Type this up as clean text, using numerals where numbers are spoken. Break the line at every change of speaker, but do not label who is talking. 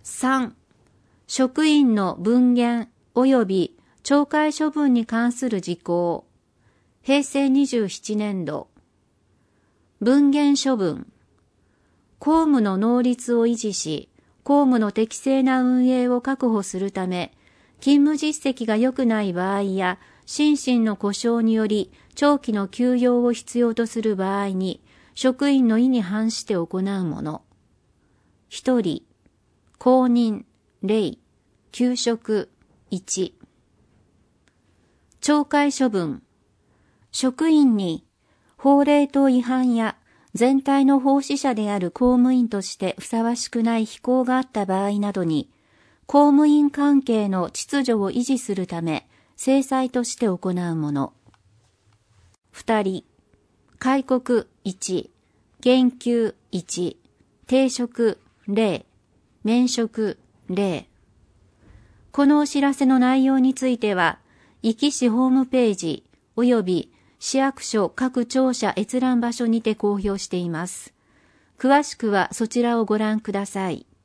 3、職員の分限及び懲戒処分に関する事項。平成27年度。分限処分。公務の能率を維持し、公務の適正な運営を確保するため、勤務実績が良くない場合や、心身の故障により長期の休養を必要とする場合に、職員の意に反して行うもの。1人、公認、例、休職、1。懲戒処分。職員に法令等違反や全体の奉仕者である公務員としてふさわしくない非行があった場合などに、公務員関係の秩序を維持するため、制裁として行うもの。2人、戒告1、減給1、停職0、免職0。このお知らせの内容については、壱岐市ホームページ及び市役所各庁舎閲覧場所にて公表しています。詳しくはそちらをご覧ください。